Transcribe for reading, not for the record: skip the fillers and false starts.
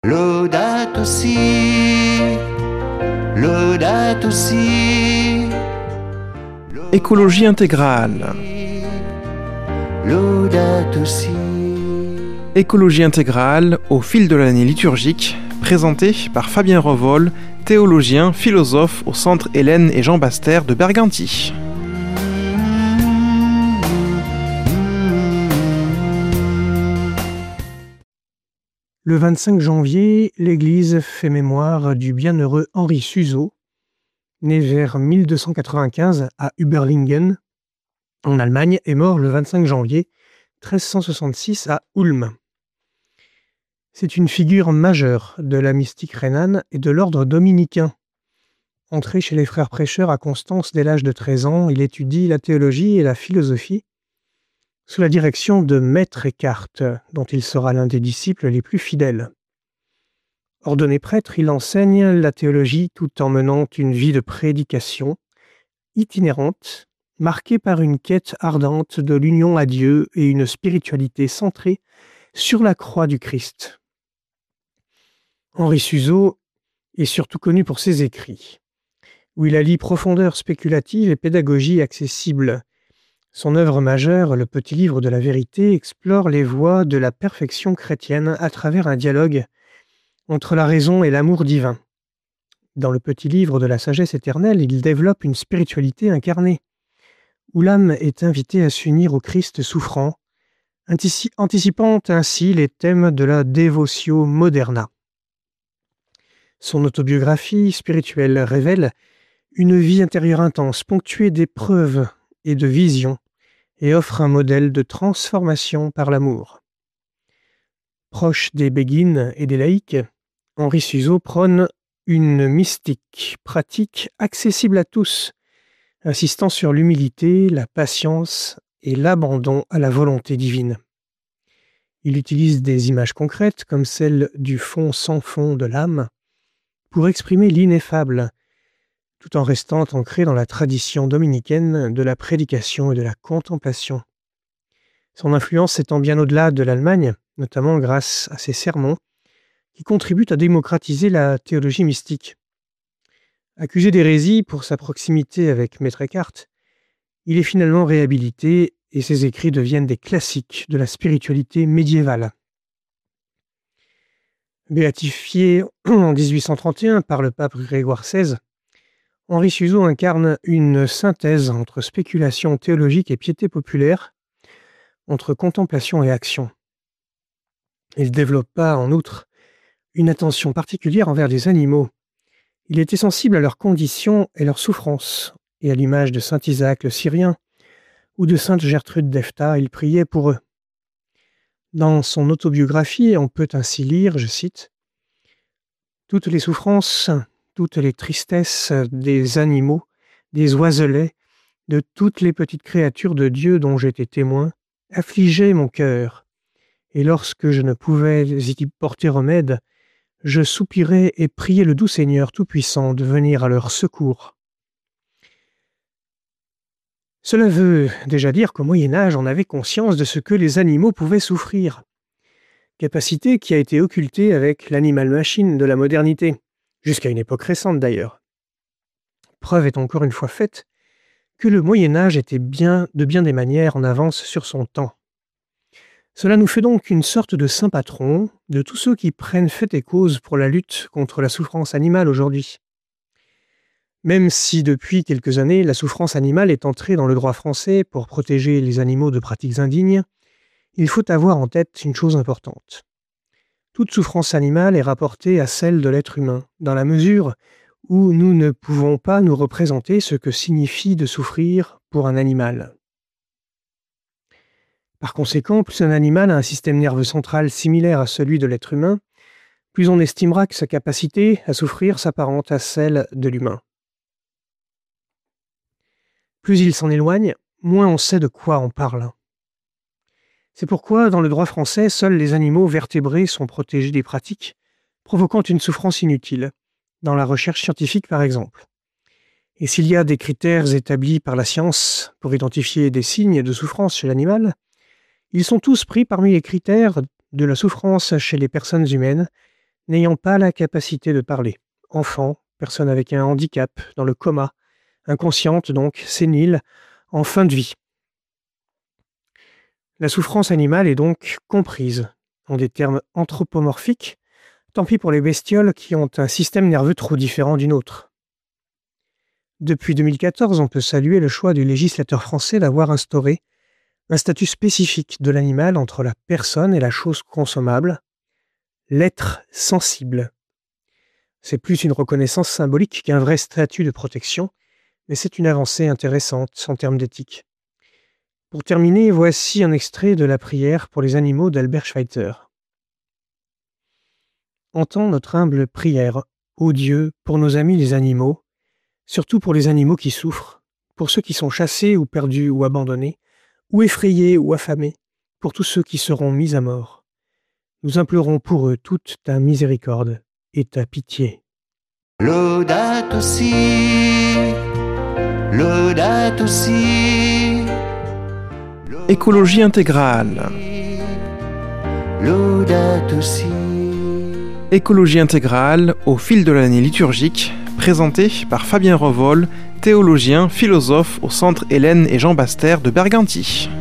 Laudato si, laudato si. Écologie intégrale. Laudato si. Écologie intégrale au fil de l'année liturgique, présentée par Fabien Revol, théologien, philosophe au Centre Hélène et Jean Bastère de Berganti. Le 25 janvier, l'Église fait mémoire du bienheureux Henri Suso, né vers 1295 à Überlingen, en Allemagne, et mort le 25 janvier 1366 à Ulm. C'est une figure majeure de la mystique rhénane et de l'ordre dominicain. Entré chez les frères prêcheurs à Constance dès l'âge de 13 ans, il étudie la théologie et la philosophie sous la direction de Maître Eckhart, dont il sera l'un des disciples les plus fidèles. Ordonné prêtre, il enseigne la théologie tout en menant une vie de prédication itinérante, marquée par une quête ardente de l'union à Dieu et une spiritualité centrée sur la croix du Christ. Henri Suso est surtout connu pour ses écrits, où il allie profondeur spéculative et pédagogie accessible. Son œuvre majeure, Le Petit Livre de la Vérité, explore les voies de la perfection chrétienne à travers un dialogue entre la raison et l'amour divin. Dans Le Petit Livre de la Sagesse éternelle, il développe une spiritualité incarnée, où l'âme est invitée à s'unir au Christ souffrant, anticipant ainsi les thèmes de la Devotio Moderna. Son autobiographie spirituelle révèle une vie intérieure intense, ponctuée d'épreuves et de visions, et offre un modèle de transformation par l'amour. Proche des béguines et des laïcs, Henri Suso prône une mystique pratique accessible à tous, insistant sur l'humilité, la patience et l'abandon à la volonté divine. Il utilise des images concrètes, comme celle du fond sans fond de l'âme, pour exprimer l'ineffable, tout en restant ancré dans la tradition dominicaine de la prédication et de la contemplation. Son influence s'étend bien au-delà de l'Allemagne, notamment grâce à ses sermons, qui contribuent à démocratiser la théologie mystique. Accusé d'hérésie pour sa proximité avec Maître Eckhart, il est finalement réhabilité et ses écrits deviennent des classiques de la spiritualité médiévale. Béatifié en 1831 par le pape Grégoire XVI, Henri Suso incarne une synthèse entre spéculation théologique et piété populaire, entre contemplation et action. Il développa en outre une attention particulière envers les animaux. Il était sensible à leurs conditions et leurs souffrances, et à l'image de saint Isaac le Syrien ou de sainte Gertrude d'Efta, il priait pour eux. Dans son autobiographie, on peut ainsi lire, je cite, « Toutes les souffrances, toutes les tristesses des animaux, des oiselets, de toutes les petites créatures de Dieu dont j'étais témoin, affligeaient mon cœur, et lorsque je ne pouvais y porter remède, je soupirais et priais le doux Seigneur Tout-Puissant de venir à leur secours. » Cela veut déjà dire qu'au Moyen-Âge, on avait conscience de ce que les animaux pouvaient souffrir, capacité qui a été occultée avec l'animal-machine de la modernité, jusqu'à une époque récente d'ailleurs. Preuve est encore une fois faite que le Moyen-Âge était de bien des manières en avance sur son temps. Cela nous fait donc une sorte de saint patron de tous ceux qui prennent fait et cause pour la lutte contre la souffrance animale aujourd'hui. Même si depuis quelques années, la souffrance animale est entrée dans le droit français pour protéger les animaux de pratiques indignes, il faut avoir en tête une chose importante. Toute souffrance animale est rapportée à celle de l'être humain, dans la mesure où nous ne pouvons pas nous représenter ce que signifie de souffrir pour un animal. Par conséquent, plus un animal a un système nerveux central similaire à celui de l'être humain, plus on estimera que sa capacité à souffrir s'apparente à celle de l'humain. Plus il s'en éloigne, moins on sait de quoi on parle. C'est pourquoi, dans le droit français, seuls les animaux vertébrés sont protégés des pratiques provoquant une souffrance inutile, dans la recherche scientifique par exemple. Et s'il y a des critères établis par la science pour identifier des signes de souffrance chez l'animal, ils sont tous pris parmi les critères de la souffrance chez les personnes humaines, n'ayant pas la capacité de parler. Enfants, personnes avec un handicap, dans le coma, inconscientes donc, séniles, en fin de vie. La souffrance animale est donc comprise en des termes anthropomorphiques, tant pis pour les bestioles qui ont un système nerveux trop différent du nôtre. Depuis 2014, on peut saluer le choix du législateur français d'avoir instauré un statut spécifique de l'animal entre la personne et la chose consommable, l'être sensible. C'est plus une reconnaissance symbolique qu'un vrai statut de protection, mais c'est une avancée intéressante en termes d'éthique. Pour terminer, voici un extrait de la prière pour les animaux d'Albert Schweitzer. Entends notre humble prière, ô Dieu, pour nos amis les animaux, surtout pour les animaux qui souffrent, pour ceux qui sont chassés ou perdus ou abandonnés, ou effrayés ou affamés, pour tous ceux qui seront mis à mort. Nous implorons pour eux toute ta miséricorde et ta pitié. Laudato si, laudato si. Écologie intégrale. Laudato si. Écologie intégrale au fil de l'année liturgique, présentée par Fabien Revol, théologien, philosophe au Centre Hélène et Jean Baster de Berganty.